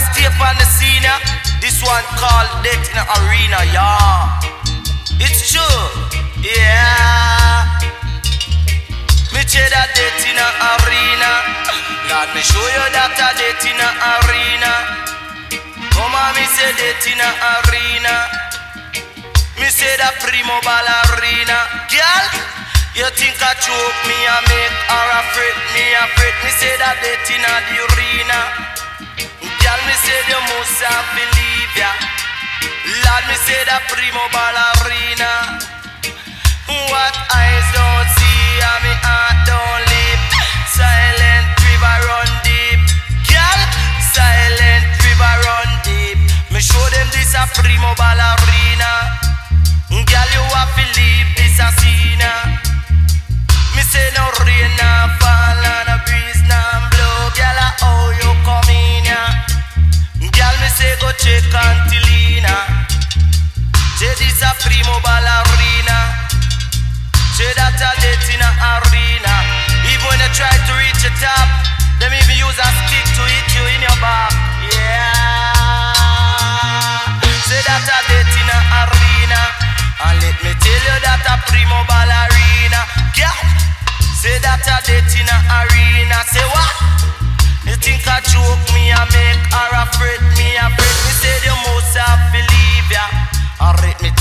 stay on the scene. This one called Death in the Arena, yeah. It's true, yeah. Me say that Death in the Arena. Lord, me show you that a Death in the Arena. Come on, me say Death in the Arena. Me say that Primo Ballerina. Girl, you think I choke me and make her afraid me afraid. Me say that Death in the arena. Girl, me say the most I believe ya. Lord, me say that Primo Ballerina. What eyes don't see and me heart don't leap. Silent river run deep. Girl, silent river run deep. Me show them this a Primo Ballerina. Girl, you have to leave this a scene. Me say no rain nah fall and a breeze nah blow. Girl, how you come in ya? Girl, me say go check Antilina. Say this a Primo Ballerina. Say that a Death in a arena. Even when you try to reach the top, them even use a stick to hit you in your back. Yeah. Say that a Death in a arena. And let me tell you that a Primo Ballerina. Yeah. Say that a Death in a arena. Say what? You think I joke me and make her afraid me afraid? Me say the most I believe ya. And let me